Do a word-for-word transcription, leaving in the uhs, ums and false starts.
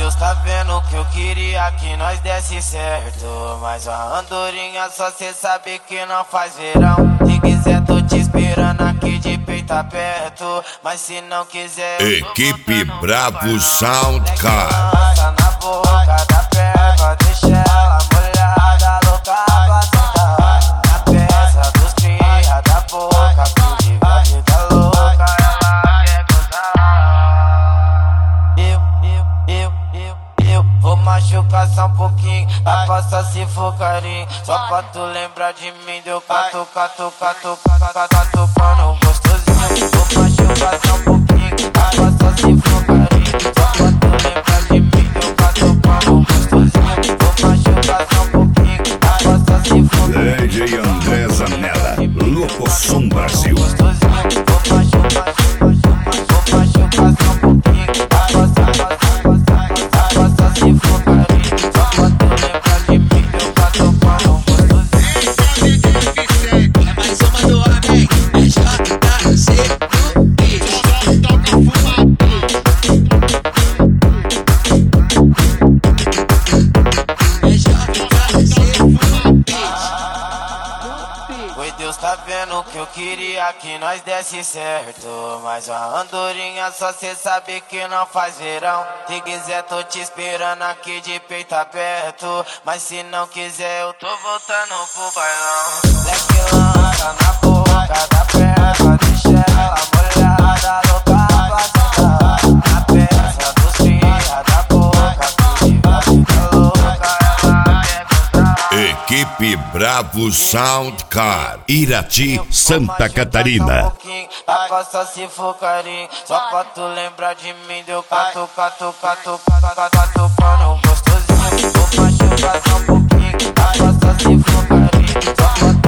Deus tá vendo que eu queria que nós desse certo, mas a andorinha só cê sabe que não faz verão. Se quiser tô te esperando aqui de peito aberto, mas se não quiser Equipe Bravo Soundcar. Passa na boca da perva, deixa ela molhada, louca pra sentar na peça dos cria da boca, que vive a vida louca, ela quer gozar. Eu, eu, eu, eu, eu vou machucar só um pouquinho, pra passar se for carinho, só pra tu lembrar de mim, deu cato, cato, cato, cato, cato, pano gostosinho. Vou machucar só um pouquinho, pra passar se for carinho, só pra tu lembrar de mim, deu cato, pano gostosinho. Vou machucar só um pouquinho, pra passar se for carinho. D J André Zanella, Locosom Brasil. Vou machucar, vou machucar só um pouquinho, pra passar, passar, passar, passar se for carinho, só pra tu lembrar de mim, deu cato, pano gostosinho. É mais uma do homem, é J K C do beat. É J K C do beat. Oi, Deus tá vendo que eu queria que nós desse certo, mas a andorinha só cê sabe que não faz verão. Se quiser tô te esperando aqui de peito aberto, mas se não quiser eu tô voltando pro bailão. Leque lança na boca da perva, deixa ela molhada, louca pra sentar na peça dos cria da boca, que vive a vida louca, ela quer gozar. Equipe Bravo Soundcar, Irati, Santa Catarina. Pra passar se for carinho, só pra tu lembrar de mim, deu cato, cato, cato, cato, cato, pano gostosinho. Vou machucar só um pouquinho, pra passar se for carinho, só pra